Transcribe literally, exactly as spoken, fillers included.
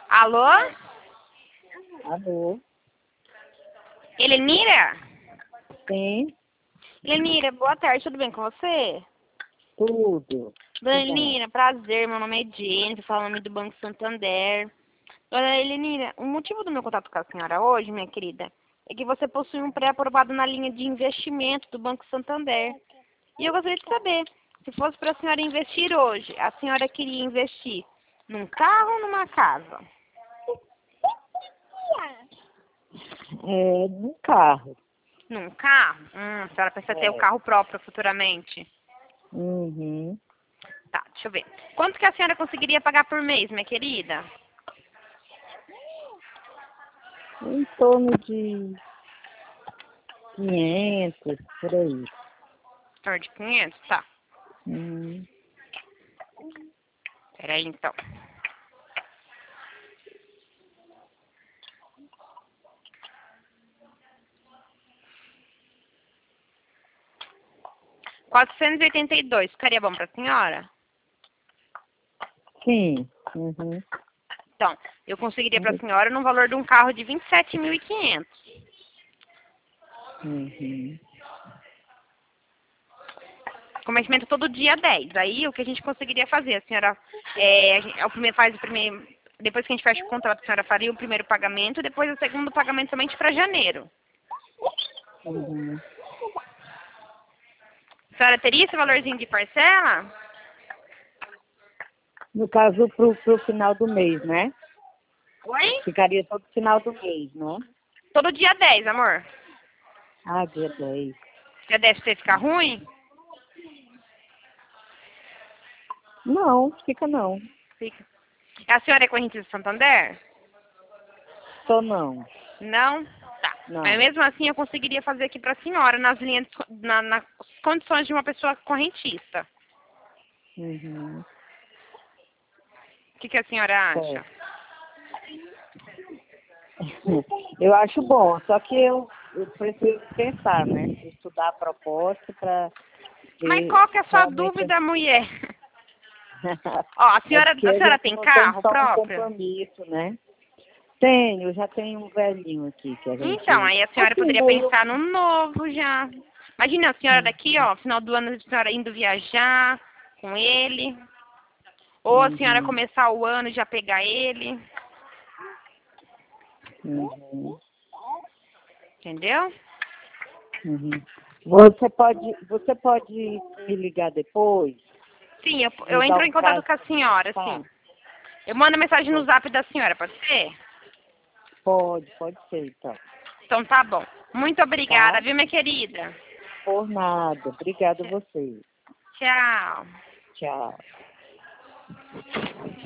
Alô? Alô? Helenira? Sim, Helenira, boa tarde, tudo bem com você? tudo. Dona Que bom. Helenira, prazer, meu nome é Jennifer, falo o nome do Banco Santander. Dona Helenira, o motivo do meu contato com a senhora hoje, minha querida, é que você possui um pré-aprovado na linha de investimento do Banco Santander. E eu gostaria de saber, se fosse para a senhora investir hoje, a senhora queria investir num carro ou numa casa? É, num carro. Num carro? Hum, a senhora pensa ter o É. carro próprio futuramente. Uhum. Tá, deixa eu ver. Quanto que a senhora conseguiria pagar por mês, minha querida? Em torno de quinhentos, por aí. Em torno de quinhentos? Tá. Uhum. Peraí, então. quatrocentos e oitenta e dois, ficaria bom pra senhora? Sim. Uhum. Então, eu conseguiria pra senhora num valor de um carro de vinte e sete mil e quinhentos. Uhum. Cometimento todo dia dez. Aí, o que a gente conseguiria fazer? A senhora é, a gente- é o primeiro, faz o primeiro... Depois que a gente fecha o contrato, a senhora faria o primeiro pagamento, depois o segundo pagamento somente para janeiro. Uhum. A senhora teria esse valorzinho de parcela? No caso, pro, pro final do mês, né? Oi? Ficaria todo final do mês, né? Todo dia dez, amor. Ah, dia dez. Já deve ter ficar ruim? Não, fica não. Fica. A senhora é correntista do Santander? Só não. Não? Tá. Mas Não. mesmo assim eu conseguiria fazer aqui pra senhora nas linhas, na, nas condições de uma pessoa correntista. Uhum. O que, que a senhora acha? Certo. Eu acho bom, só que eu, eu preciso pensar, né? Estudar a proposta para Mas ver qual que é a sua realmente. dúvida, mulher? Ó, a É senhora, porque a a senhora gente tem não tem carro só um próprio? compromisso, né? Tenho, já tenho um velhinho aqui que a Então, gente. aí a senhora Assim, poderia meio. pensar no novo já. Imagina a senhora daqui, ó, final do ano a senhora indo viajar com ele. Ou a senhora Uhum, começar o ano e já pegar ele. uhum, Entendeu? uhum. Você pode, você pode me ligar depois, Sim, eu, me eu dar entro um em contato prazo com a para senhora, pensar? sim. Eu mando mensagem no Pode, zap da senhora, pode ser? pode, pode ser, então. Então tá bom. Muito obrigada, Tá? viu, minha querida? Por nada. Obrigada a você. Tchau. Tchau.